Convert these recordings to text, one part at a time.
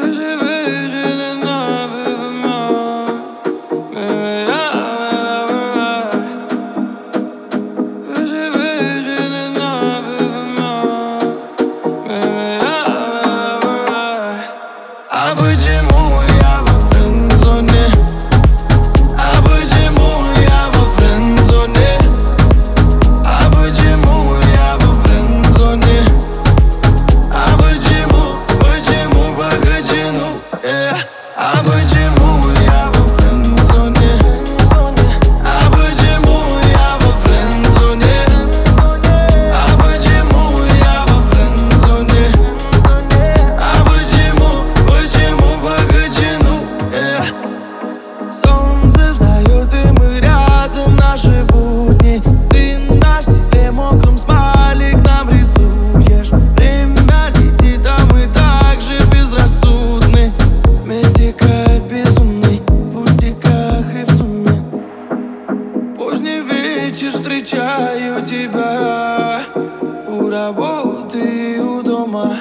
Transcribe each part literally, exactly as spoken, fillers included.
А почему я во френд-зоне? А почему я во френд-зоне? А почему я во френд-зоне? А почему, почему погоди, ну, э? А почему я во френд-зоне? А почему я во френд-зоне? А почему я во френд-зоне? А почему, почему погоди, ну, э? Солнце встает, и мы рядом, наши будни. Ты на стекле мокрым смайлик нам рисуешь. Время летит, а мы так же безрассудны. Вместе кайф безумный, в пустяках и в сумме. Поздний вечер, встречаю тебя у работы и у дома.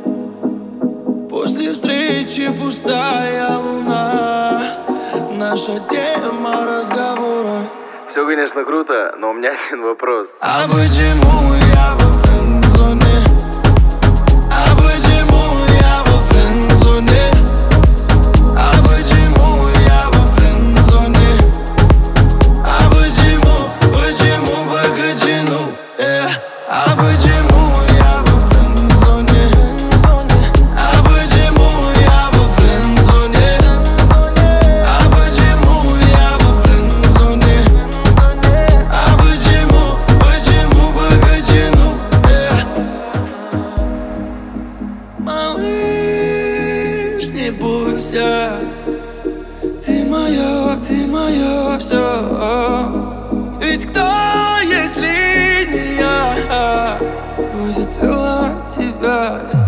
После встречи пустая луна, наша тема разговора. Все, конечно, круто, но у меня один вопрос. А почему я во френд-зоне? А почему я во френд-зоне? А почему я во френд-зоне? А почему, почему погоди, ну, э? А почему я во френд-зоне? А почему я во френд-зоне? А почему я во френд-зоне? А почему, почему погоди, ну, э? Малыш, не бойся, ты моё, ты моё всё. Ведь кто, если не я, будет целовать тебя?